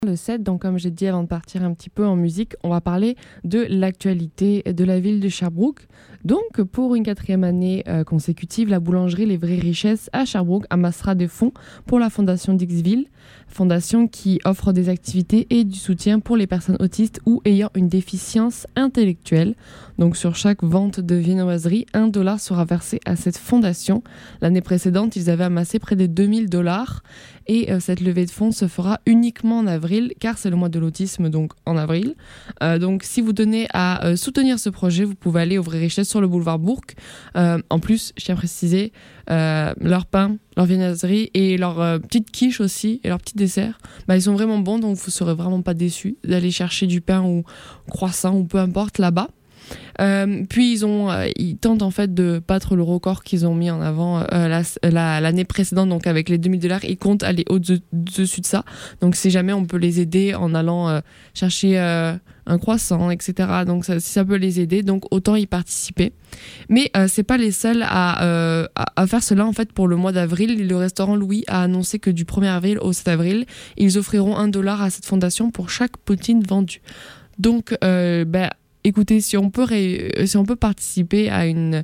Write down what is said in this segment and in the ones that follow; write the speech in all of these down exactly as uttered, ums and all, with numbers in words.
Le sept, donc comme j'ai dit avant de partir un petit peu en musique, on va parler de l'actualité de la ville de Sherbrooke. Donc pour une quatrième année euh, consécutive, la boulangerie Les Vraies Richesses à Sherbrooke amassera des fonds pour la fondation Dixville, fondation qui offre des activités et du soutien pour les personnes autistes ou ayant une déficience intellectuelle. Donc sur chaque vente de viennoiserie, un dollar sera versé à cette fondation. L'année précédente, ils avaient amassé près de deux mille dollars et euh, cette levée de fonds se fera uniquement en avril car c'est le mois de l'autisme, donc en avril. Euh, donc si vous tenez à euh, soutenir ce projet, vous pouvez aller aux Vraies Richesses sur le boulevard Bourque. Euh, en plus, je tiens à préciser, euh, leur pain, leur viennoiserie et leur euh, petite quiche aussi et leur petit dessert, bah, ils sont vraiment bons, donc vous serez vraiment pas déçus d'aller chercher du pain ou croissant ou peu importe là-bas. Euh, puis ils ont, euh, ils tentent en fait de battre le record qu'ils ont mis en avant euh, la, la, l'année précédente, donc avec les deux mille dollars, ils comptent aller au-dessus de ça. Donc si jamais on peut les aider en allant euh, chercher euh, un croissant, et cetera. Donc ça, si ça peut les aider, donc autant y participer. Mais euh, c'est pas les seuls à, euh, à, à faire cela en fait pour le mois d'avril. Le restaurant Louis a annoncé que du premier avril au sept avril, ils offriront un dollar à cette fondation pour chaque poutine vendue. Donc euh, ben écoutez, si on peut ré... si on peut participer à une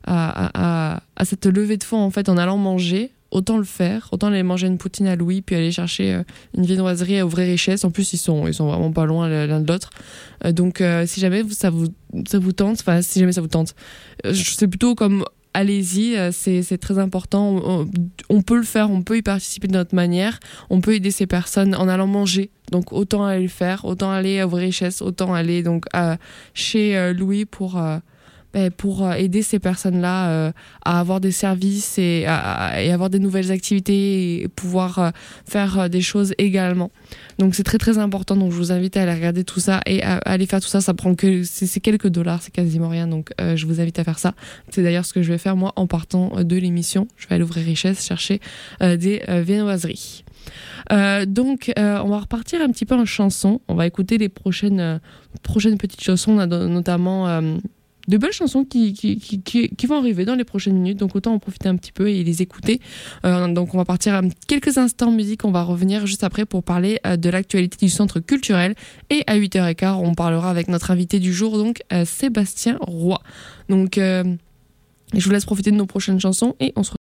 à, à, à cette levée de fonds en fait en allant manger, autant le faire, autant aller manger une poutine à Louis puis aller chercher une viennoiserie aux Vraies Richesses. En plus ils sont ils sont vraiment pas loin l'un de l'autre. Euh, donc euh, si jamais ça vous ça vous tente, enfin si jamais ça vous tente, euh, c'est plutôt comme allez-y, c'est, c'est très important. On, on peut le faire, on peut y participer de notre manière. On peut aider ces personnes en allant manger. Donc autant aller le faire, autant aller aux Vraies Richesses, autant aller donc à, chez euh, Louis pour euh, pour aider ces personnes-là euh, à avoir des services et, à, et avoir des nouvelles activités et pouvoir euh, faire des choses également. Donc c'est très très important, donc je vous invite à aller regarder tout ça et à, à aller faire tout ça. Ça prend que c'est, c'est quelques dollars, c'est quasiment rien, donc euh, je vous invite à faire ça. C'est d'ailleurs ce que je vais faire moi en partant de l'émission. Je vais aller aux Vraies Richesses chercher euh, des euh, viennoiseries. Euh, donc euh, on va repartir un petit peu en chanson. On va écouter les prochaines euh, prochaines petites chansons. On a notamment euh, de belles chansons qui, qui, qui, qui, qui vont arriver dans les prochaines minutes, donc autant en profiter un petit peu et les écouter. Euh, donc on va partir à quelques instants en musique, on va revenir juste après pour parler euh, de l'actualité du centre culturel, et à huit heures quinze on parlera avec notre invité du jour, donc euh, Sébastien Roy. Donc euh, je vous laisse profiter de nos prochaines chansons et on se retrouve